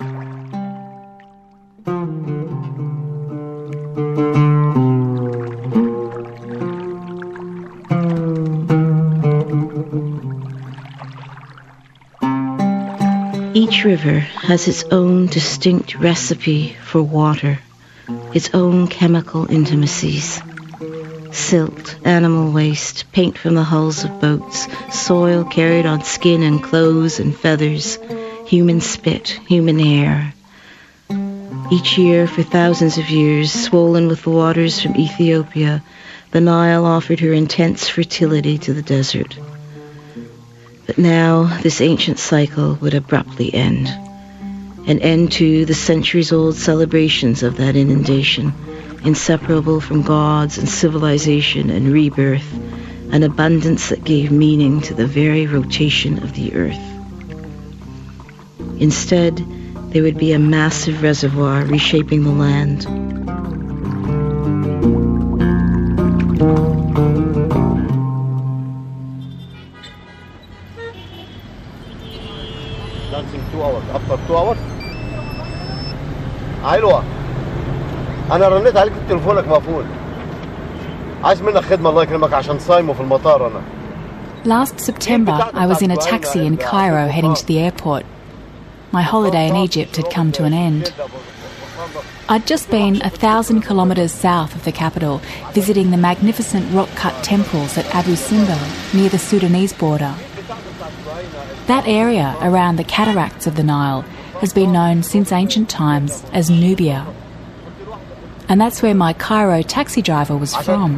Each river has its own distinct recipe for water, its own chemical intimacies. Silt, animal waste, paint from the hulls of boats, soil carried on skin and clothes and feathers, human spit, human air. Each year for thousands of years, swollen with the waters from Ethiopia, the Nile offered her intense fertility to the desert. But now this ancient cycle would abruptly end. An end to the centuries-old celebrations of that inundation, inseparable from gods and civilization and rebirth, an abundance that gave meaning to the very rotation of the earth. Instead, there would be a massive reservoir reshaping the land. Dancing 2 hours. After 2 hours? علوة أنا رنيت عليك تليفونك مقفول. عايز منك خدمة الله يكرمك عشان صايمه في المطار أنا. Last September, I was in a taxi in Cairo heading to the airport. My holiday in Egypt had come to an end. I'd just been 1,000 kilometres south of the capital, visiting the magnificent rock-cut temples at Abu Simbel, near the Sudanese border. That area around the cataracts of the Nile has been known since ancient times as Nubia. And that's where my Cairo taxi driver was from.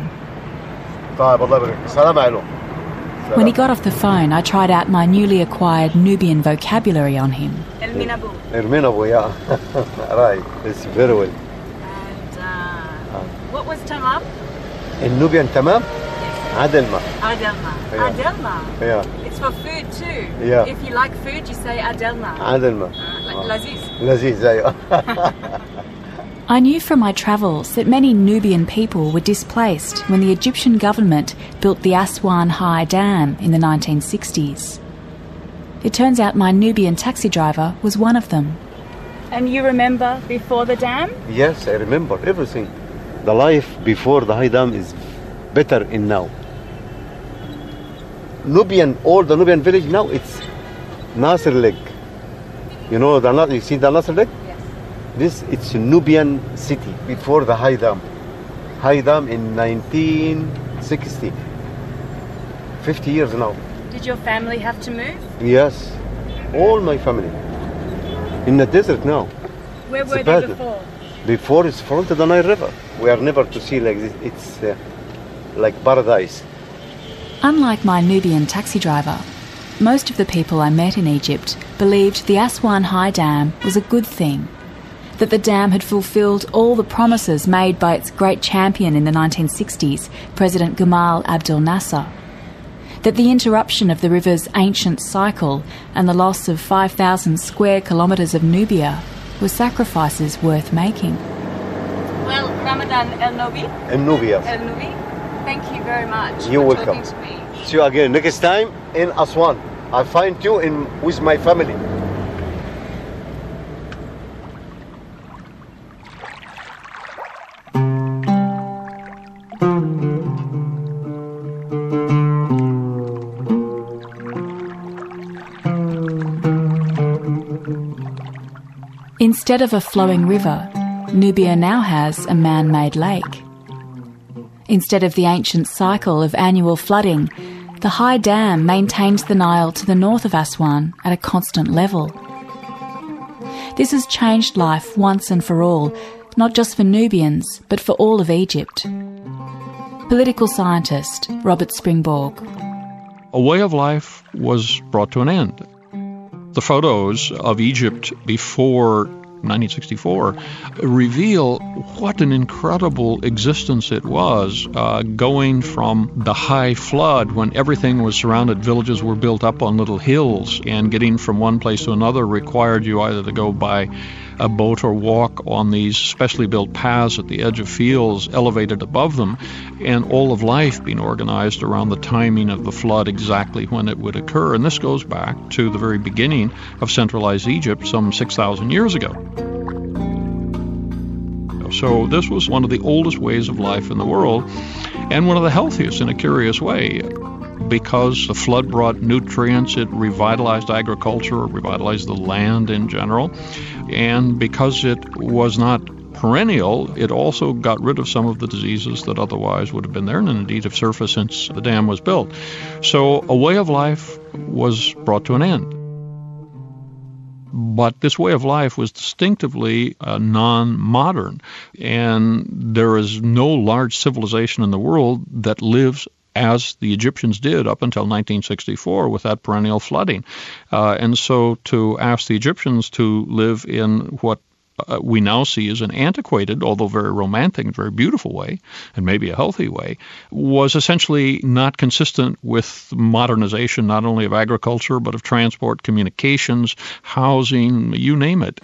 When he got off the phone, I tried out my newly acquired Nubian vocabulary on him. Erminabu, yeah. Right, it's very well. And what was tamam? In Nubian tamam? Adelma. Adelma. Yeah. Adelma. Yeah. It's for food too. Yeah. If you like food, you say Adelma. Adelma. Like Laziz. Laziz, yeah. I knew from my travels that many Nubian people were displaced when the Egyptian government built the Aswan High Dam in the 1960s. It turns out my Nubian taxi driver was one of them. And you remember before the dam? Yes, I remember everything. The life before the High Dam is better in now. All the Nubian village now, it's Nasser Lake. You know, you see the Nasser Lake? It's a Nubian city before the High Dam. High Dam in 1960. 50 years now. Did your family have to move? Yes, all my family. In the desert now. Where were they before? Before it's front of the Nile River. We are never to see like this. It's like paradise. Unlike my Nubian taxi driver, most of the people I met in Egypt believed the Aswan High Dam was a good thing, that the dam had fulfilled all the promises made by its great champion in the 1960s, President Gamal Abdel Nasser, that the interruption of the river's ancient cycle and the loss of 5,000 square kilometres of Nubia were sacrifices worth making. Well, Ramadan El Nobi. El Nubia. El Nubi. Thank you very much You're for welcome. talking to me. See you again next time in Aswan. I'll find you with my family. Instead of a flowing river, Nubia now has a man-made lake. Instead of the ancient cycle of annual flooding, the High Dam maintains the Nile to the north of Aswan at a constant level. This has changed life once and for all, not just for Nubians, but for all of Egypt. Political scientist Robert Springborg. A way of life was brought to an end. The photos of Egypt before 1964 reveal what an incredible existence it was, going from the high flood when everything was surrounded, villages were built up on little hills, and getting from one place to another required you either to go by a boat or walk on these specially built paths at the edge of fields elevated above them, and all of life being organized around the timing of the flood, exactly when it would occur. And this goes back to the very beginning of centralized Egypt some 6,000 years ago. So this was one of the oldest ways of life in the world, and one of the healthiest in a curious way. Because the flood brought nutrients, it revitalized agriculture, revitalized the land in general. And because it was not perennial, it also got rid of some of the diseases that otherwise would have been there and indeed have surfaced since the dam was built. So a way of life was brought to an end. But this way of life was distinctively non-modern, and there is no large civilization in the world that lives as the Egyptians did up until 1964 with that perennial flooding. And so to ask the Egyptians to live in what we now see as an antiquated, although very romantic and very beautiful way, and maybe a healthy way, was essentially not consistent with modernization, not only of agriculture, but of transport, communications, housing, you name it.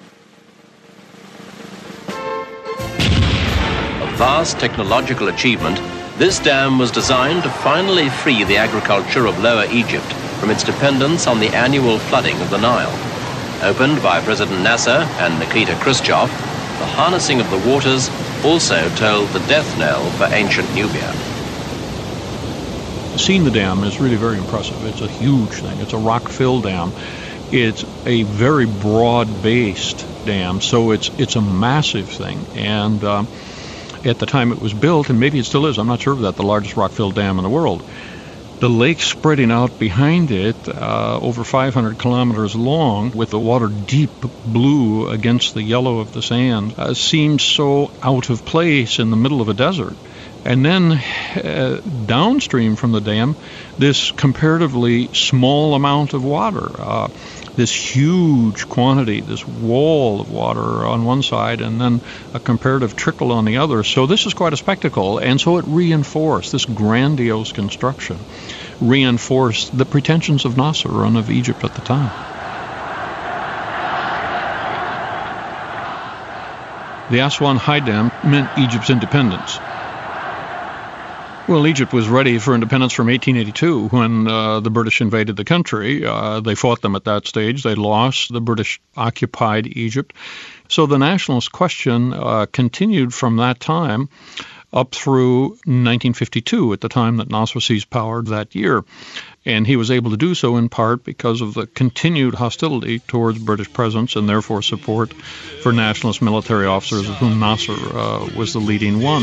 A vast technological achievement, this dam was designed to finally free the agriculture of Lower Egypt from its dependence on the annual flooding of the Nile. Opened by President Nasser and Nikita Khrushchev, the harnessing of the waters also tolled the death knell for ancient Nubia. Seeing the dam is really very impressive. It's a huge thing. It's a rock-filled dam. It's a very broad-based dam, so it's a massive thing. And at the time it was built, and maybe it still is, I'm not sure of that, the largest rock-filled dam in the world. The lake spreading out behind it, over 500 kilometers long, with the water deep blue against the yellow of the sand, seems so out of place in the middle of a desert. And then downstream from the dam, this comparatively small amount of water, this huge quantity, this wall of water on one side, and then a comparative trickle on the other. So this is quite a spectacle, and so it reinforced, this grandiose construction, reinforced the pretensions of Nasser and of Egypt at the time. The Aswan High Dam meant Egypt's independence. Well, Egypt was ready for independence from 1882 when the British invaded the country. They fought them at that stage. They lost. The British occupied Egypt. So the nationalist question continued from that time up through 1952, at the time that Nasser seized power that year. And he was able to do so in part because of the continued hostility towards British presence and therefore support for nationalist military officers, of whom Nasser was the leading one.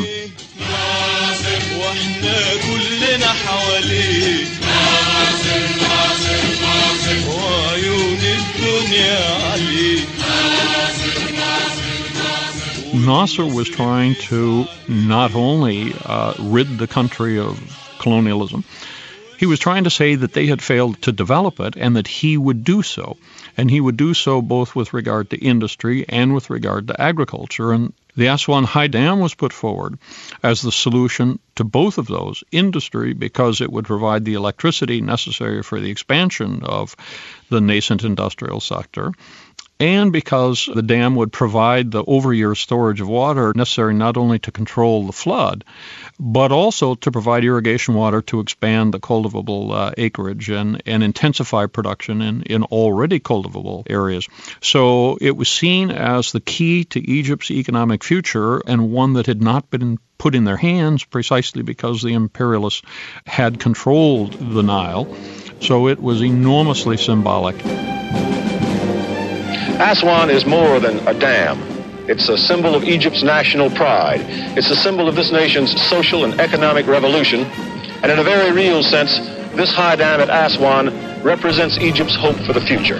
Nasser was trying to not only rid the country of colonialism, he was trying to say that they had failed to develop it and that he would do so. And he would do so both with regard to industry and with regard to agriculture. And the Aswan High Dam was put forward as the solution to both of those. Industry, because it would provide the electricity necessary for the expansion of the nascent industrial sector, and because the dam would provide the over-year storage of water necessary not only to control the flood, but also to provide irrigation water to expand the cultivable acreage and intensify production in already cultivable areas. So it was seen as the key to Egypt's economic future, and one that had not been put in their hands precisely because the imperialists had controlled the Nile. So it was enormously symbolic. Aswan is more than a dam. It's a symbol of Egypt's national pride. It's a symbol of this nation's social and economic revolution. And in a very real sense, this high dam at Aswan represents Egypt's hope for the future.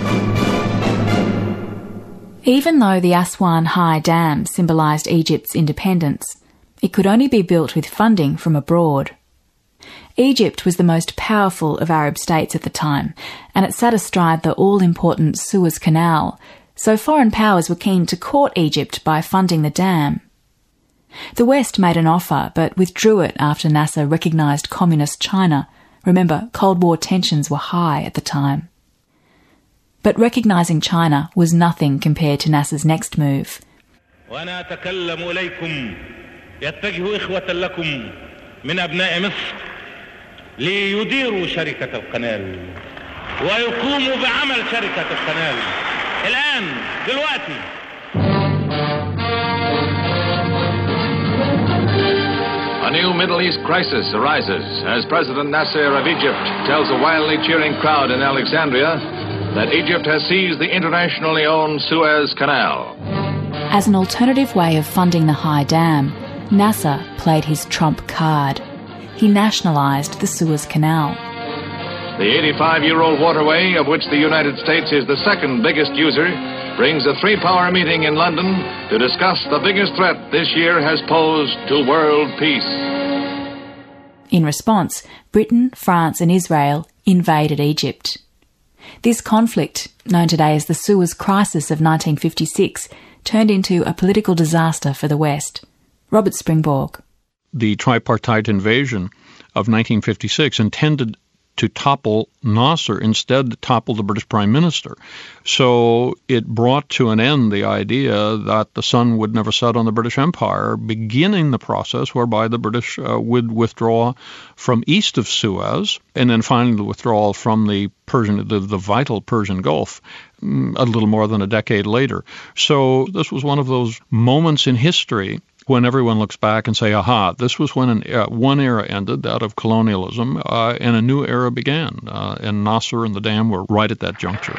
Even though the Aswan High Dam symbolised Egypt's independence, it could only be built with funding from abroad. Egypt was the most powerful of Arab states at the time, and it sat astride the all-important Suez Canal, so foreign powers were keen to court Egypt by funding the dam. The West made an offer, but withdrew it after Nasser recognised communist China. Remember, Cold War tensions were high at the time. But recognising China was nothing compared to Nasser's next move. وأنا أتكلم إليكم يتجه إخوة لكم من أبناء مصر ليديروا شركة القنال ويقوموا بعمل شركة القنال الآن دلوقتي. A new Middle East crisis arises as President Nasser of Egypt tells a wildly cheering crowd in Alexandria that Egypt has seized the internationally owned Suez Canal. As an alternative way of funding the High Dam, Nasser played his trump card. He nationalised the Suez Canal. The 85-year-old waterway, of which the United States is the second biggest user, brings a three-power meeting in London to discuss the biggest threat this year has posed to world peace. In response, Britain, France and Israel invaded Egypt. This conflict, known today as the Suez Crisis of 1956, turned into a political disaster for the West. Robert Springborg. The tripartite invasion of 1956 intended to topple Nasser, instead topple the British Prime Minister. So it brought to an end the idea that the sun would never set on the British Empire, beginning the process whereby the British would withdraw from east of Suez, and then finally the withdrawal from the vital Persian Gulf a little more than a decade later. So this was one of those moments in history when everyone looks back and say, aha, this was when one era ended, that of colonialism, and a new era began. And Nasser and the dam were right at that juncture.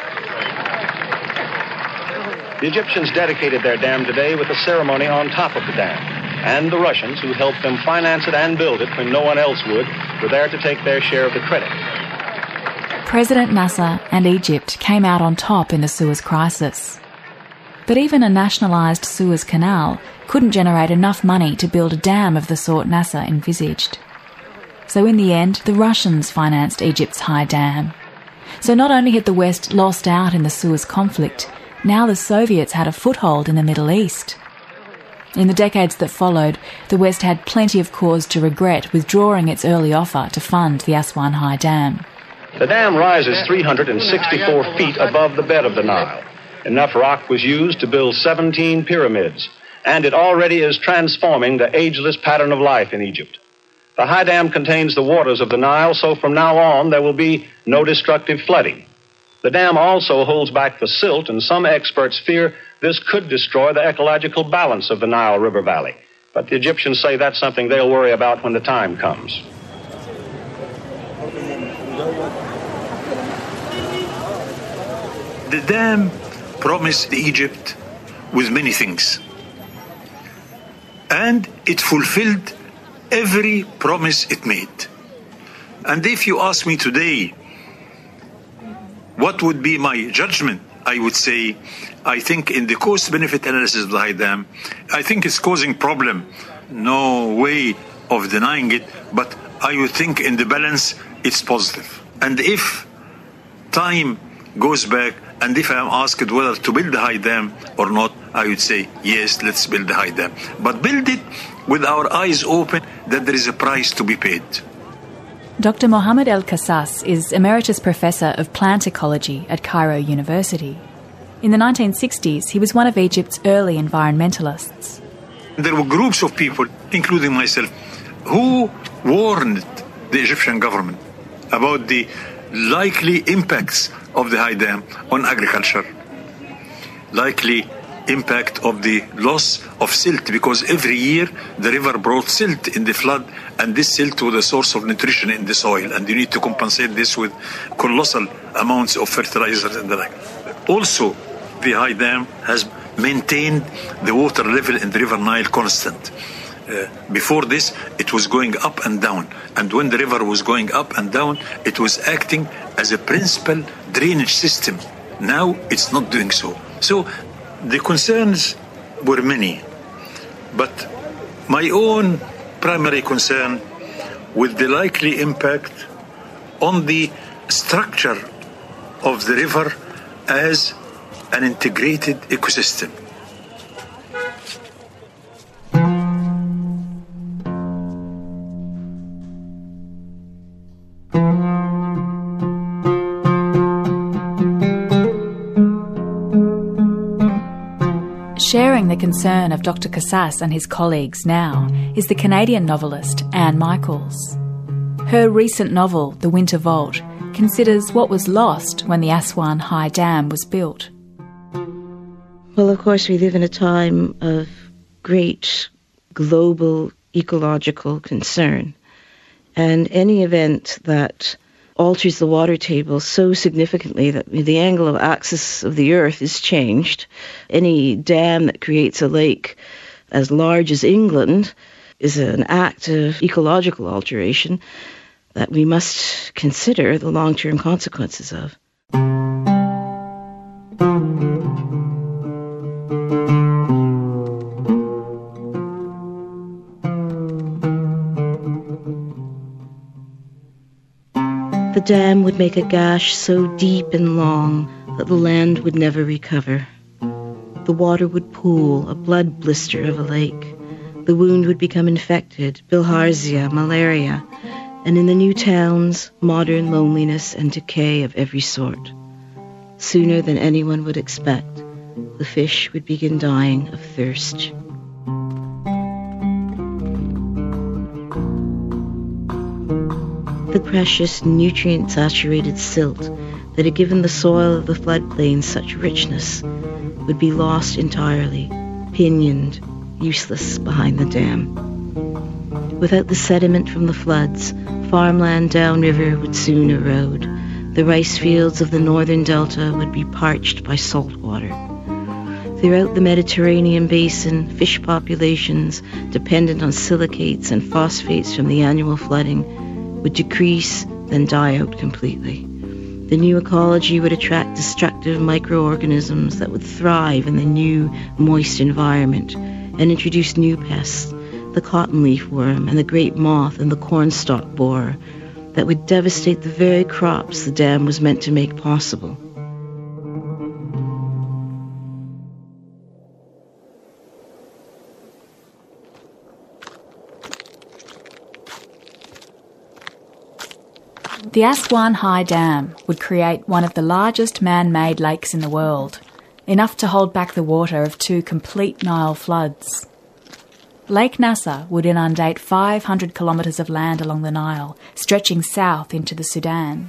The Egyptians dedicated their dam today with a ceremony on top of the dam. And the Russians, who helped them finance it and build it when no one else would, were there to take their share of the credit. President Nasser and Egypt came out on top in the Suez Crisis. But even a nationalised Suez Canal couldn't generate enough money to build a dam of the sort Nasser envisaged. So in the end, the Russians financed Egypt's High Dam. So not only had the West lost out in the Suez conflict, now the Soviets had a foothold in the Middle East. In the decades that followed, the West had plenty of cause to regret withdrawing its early offer to fund the Aswan High Dam. The dam rises 364 feet above the bed of the Nile. Enough rock was used to build 17 pyramids, and it already is transforming the ageless pattern of life in Egypt. The High Dam contains the waters of the Nile, so from now on there will be no destructive flooding. The dam also holds back the silt, and some experts fear this could destroy the ecological balance of the Nile River Valley. But the Egyptians say that's something they'll worry about when the time comes. The dam promised Egypt with many things. And it fulfilled every promise it made. And if you ask me today, what would be my judgment? I would say, I think in the cost-benefit analysis of the High Dam, I think it's causing problem. No way of denying it, but I would think in the balance, it's positive. And if time goes back, and if I am asked whether to build the High Dam or not, I would say, yes, let's build the High Dam. But build it with our eyes open that there is a price to be paid. Dr. Mohammed El-Kassas is Emeritus Professor of Plant Ecology at Cairo University. In the 1960s, he was one of Egypt's early environmentalists. There were groups of people, including myself, who warned the Egyptian government about the likely impacts of the High Dam on agriculture, likely impact of the loss of silt, because every year the river brought silt in the flood, and this silt was a source of nutrition in the soil, and you need to compensate this with colossal amounts of fertilizers and the like. Also, the High Dam has maintained the water level in the River Nile constant. Before this, it was going up and down. And when the river was going up and down, it was acting as a principal drainage system. Now, it's not doing so. So, the concerns were many. But my own primary concern with the likely impact on the structure of the river as an integrated ecosystem. Sharing the concern of Dr. Casas and his colleagues now is the Canadian novelist Anne Michaels. Her recent novel, The Winter Vault, considers what was lost when the Aswan High Dam was built. Well, of course, we live in a time of great global ecological concern, and any event that alters the water table so significantly that the angle of axis of the Earth is changed, any dam that creates a lake as large as England is an act of ecological alteration that we must consider the long-term consequences of. The dam would make a gash so deep and long that the land would never recover. The water would pool, a blood blister of a lake. The wound would become infected, bilharzia, malaria, and in the new towns, modern loneliness and decay of every sort. Sooner than anyone would expect, the fish would begin dying of thirst. The precious, nutrient-saturated silt that had given the soil of the floodplain such richness would be lost entirely, pinioned, useless behind the dam. Without the sediment from the floods, farmland downriver would soon erode. The rice fields of the northern delta would be parched by salt water. Throughout the Mediterranean basin, fish populations, dependent on silicates and phosphates from the annual flooding, would decrease, then die out completely. The new ecology would attract destructive microorganisms that would thrive in the new, moist environment and introduce new pests, the cottonleaf worm and the great moth and the cornstalk borer, that would devastate the very crops the dam was meant to make possible. The Aswan High Dam would create one of the largest man-made lakes in the world, enough to hold back the water of 2 complete Nile floods. Lake Nasser would inundate 500 kilometres of land along the Nile, stretching south into the Sudan.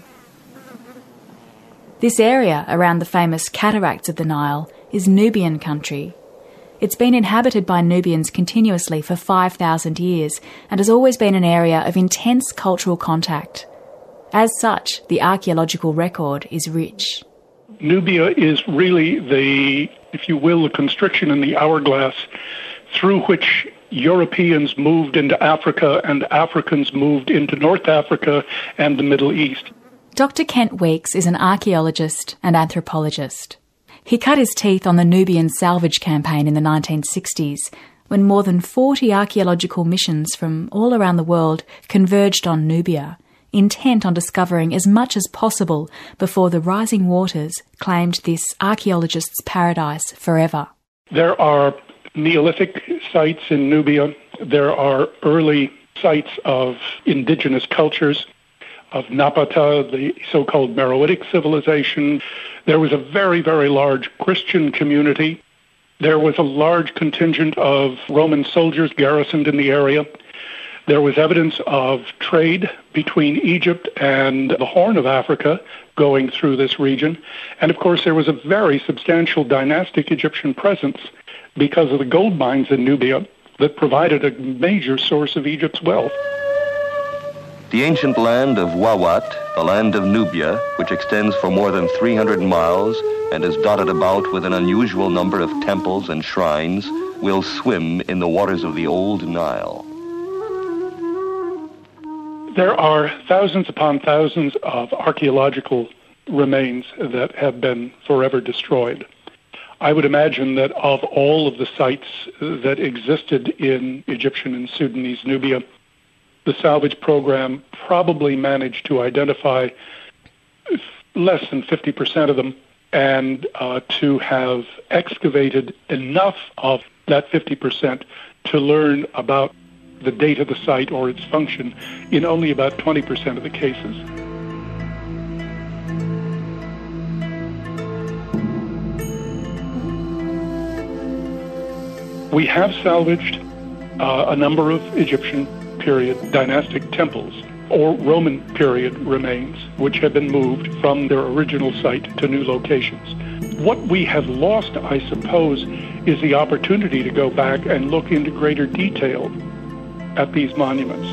This area around the famous cataracts of the Nile is Nubian country. It's been inhabited by Nubians continuously for 5,000 years and has always been an area of intense cultural contact. As such, the archaeological record is rich. Nubia is really the, if you will, the constriction in the hourglass through which Europeans moved into Africa and Africans moved into North Africa and the Middle East. Dr. Kent Weeks is an archaeologist and anthropologist. He cut his teeth on the Nubian salvage campaign in the 1960s, when more than 40 archaeological missions from all around the world converged on Nubia, intent on discovering as much as possible before the rising waters claimed this archaeologist's paradise forever. There are Neolithic sites in Nubia. There are early sites of indigenous cultures, of Napata, the so-called Meroitic civilization. There was a very, very large Christian community. There was a large contingent of Roman soldiers garrisoned in the area. There was evidence of trade between Egypt and the Horn of Africa going through this region. And of course, there was a very substantial dynastic Egyptian presence because of the gold mines in Nubia that provided a major source of Egypt's wealth. The ancient land of Wawat, the land of Nubia, which extends for more than 300 miles and is dotted about with an unusual number of temples and shrines, will swim in the waters of the old Nile. There are thousands upon thousands of archaeological remains that have been forever destroyed. I would imagine that of all of the sites that existed in Egyptian and Sudanese Nubia, the salvage program probably managed to identify less than 50% of them and to have excavated enough of that 50% to learn about the date of the site or its function in only about 20% of the cases. We have salvaged a number of Egyptian period dynastic temples or Roman period remains, which have been moved from their original site to new locations. What we have lost, I suppose, is the opportunity to go back and look into greater detail at these monuments.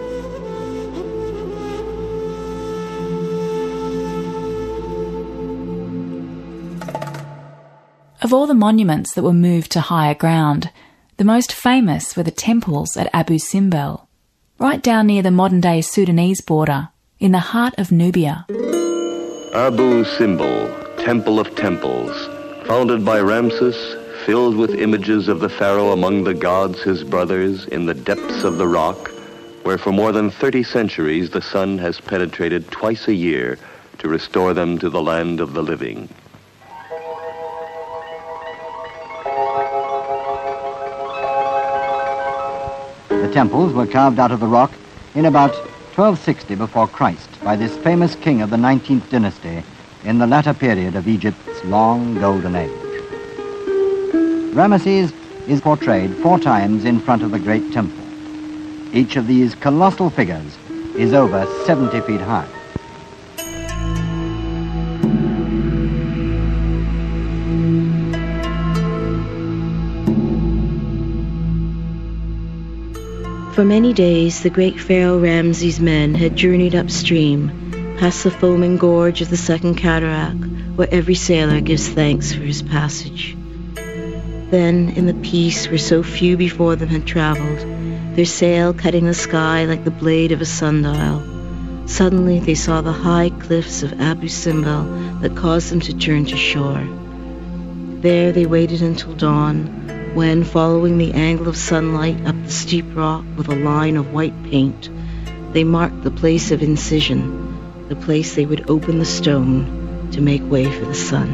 Of all the monuments that were moved to higher ground, the most famous were the temples at Abu Simbel, right down near the modern-day Sudanese border, in the heart of Nubia. Abu Simbel, Temple of Temples, founded by Ramses, filled with images of the pharaoh among the gods, his brothers, in the depths of the rock, where for more than 30 centuries the sun has penetrated twice a year to restore them to the land of the living. The temples were carved out of the rock in about 1260 before Christ by this famous king of the 19th dynasty in the latter period of Egypt's long golden age. Ramesses is portrayed 4 times in front of the great temple. Each of these colossal figures is over 70 feet high. For many days, the great Pharaoh Ramses' men had journeyed upstream, past the foaming gorge of the Second Cataract, where every sailor gives thanks for his passage. Then, in the peace where so few before them had traveled, their sail cutting the sky like the blade of a sundial, suddenly they saw the high cliffs of Abu Simbel that caused them to turn to shore. There they waited until dawn, when, following the angle of sunlight up the steep rock with a line of white paint, they marked the place of incision, the place they would open the stone to make way for the sun.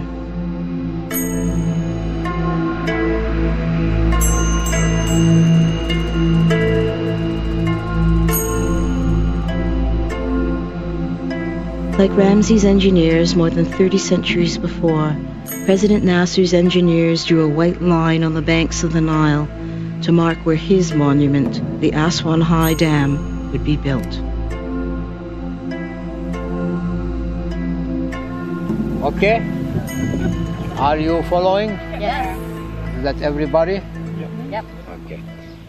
Like Ramses' engineers more than 30 centuries before, President Nasser's engineers drew a white line on the banks of the Nile to mark where his monument, the Aswan High Dam, would be built. Okay? Are you following? Yes. Is that everybody? Yep. Okay.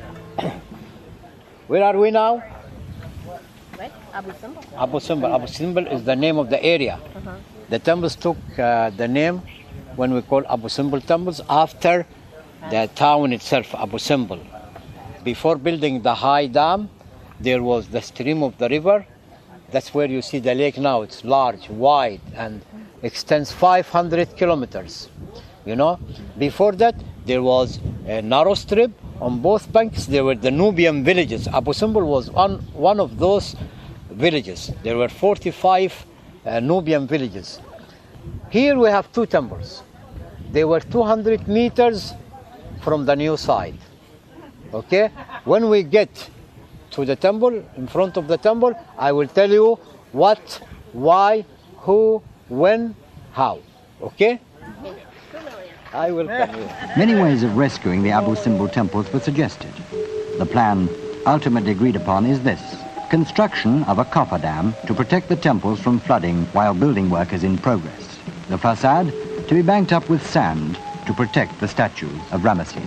Where are we now? Where? Abu Simbel. Abu Simbel. Abu Simbel is the name of the area. The temples took the name when we call Abu Simbel temples after the town itself, Abu Simbel. Before building the high dam, there was the stream of the river. That's where you see the lake now. It's large, wide, and extends 500 kilometers. You know, before that, there was a narrow strip. On both banks, there were the Nubian villages. Abu Simbel was one of those villages. There were 45 Nubian villages. Here we have 2 temples. They were 200 meters from the new site. Okay? When we get to the temple, in front of the temple, I will tell you what, why, who, when, how. Okay? I will come here. Many ways of rescuing the Abu Simbel temples were suggested. The plan ultimately agreed upon is this: construction of a coffer dam to protect the temples from flooding while building work is in progress. The facade to be banked up with sand to protect the statues of Ramesses.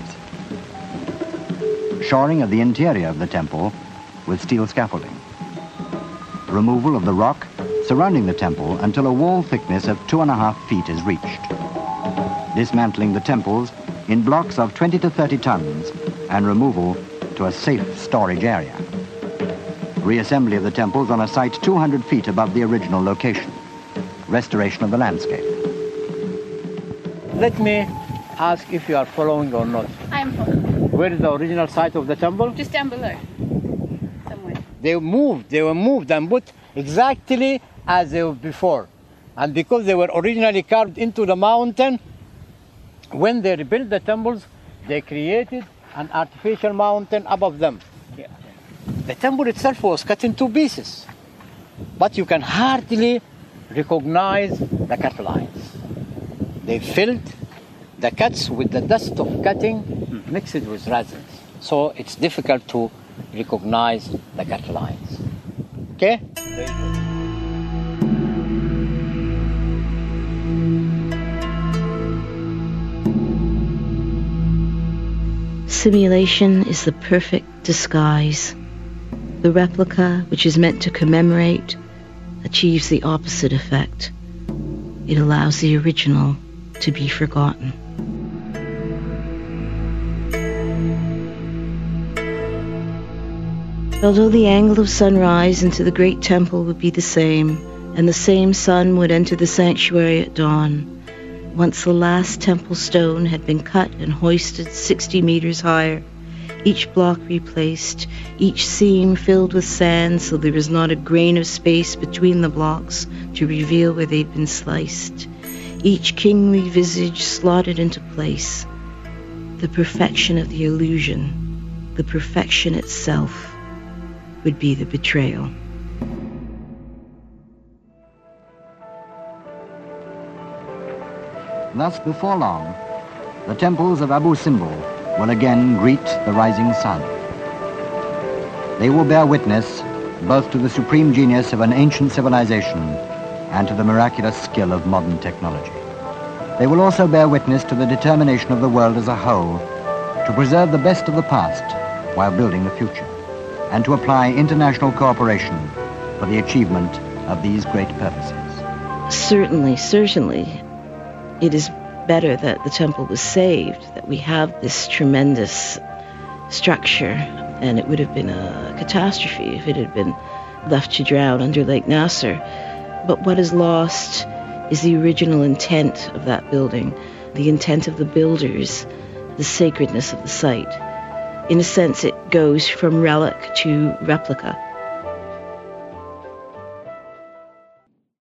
Shoring of the interior of the temple with steel scaffolding. Removal of the rock surrounding the temple until a wall thickness of 2.5 feet is reached. Dismantling the temples in blocks of 20 to 30 tons and removal to a safe storage area. Reassembly of the temples on a site 200 feet above the original location. Restoration of the landscape. Let me ask if you are following or not. I'm following. Where is the original site of the temple? Just down below. Somewhere. They were moved and put exactly as they were before. And because they were originally carved into the mountain, when they rebuilt the temples, they created an artificial mountain above them. The temple itself was cut in 2 pieces, but you can hardly recognize the cut lines. They filled the cuts with the dust of cutting mixed with resins. So it's difficult to recognize the cut lines. Okay? Simulation is the perfect disguise. The replica, which is meant to commemorate, achieves the opposite effect. It allows the original to be forgotten. Although the angle of sunrise into the great temple would be the same, and the same sun would enter the sanctuary at dawn, once the last temple stone had been cut and hoisted 60 meters higher, each block replaced, each seam filled with sand so there was not a grain of space between the blocks to reveal where they'd been sliced, each kingly visage slotted into place, the perfection of the illusion, the perfection itself, would be the betrayal. Thus, before long, the temples of Abu Simbel will again greet the rising sun. They will bear witness both to the supreme genius of an ancient civilization and to the miraculous skill of modern technology. They will also bear witness to the determination of the world as a whole to preserve the best of the past while building the future, and to apply international cooperation for the achievement of these great purposes. Certainly. It is better that the temple was saved, that we have this tremendous structure, and it would have been a catastrophe if it had been left to drown under Lake Nasser. But what is lost is the original intent of that building, the intent of the builders, the sacredness of the site. In a sense, it goes from relic to replica.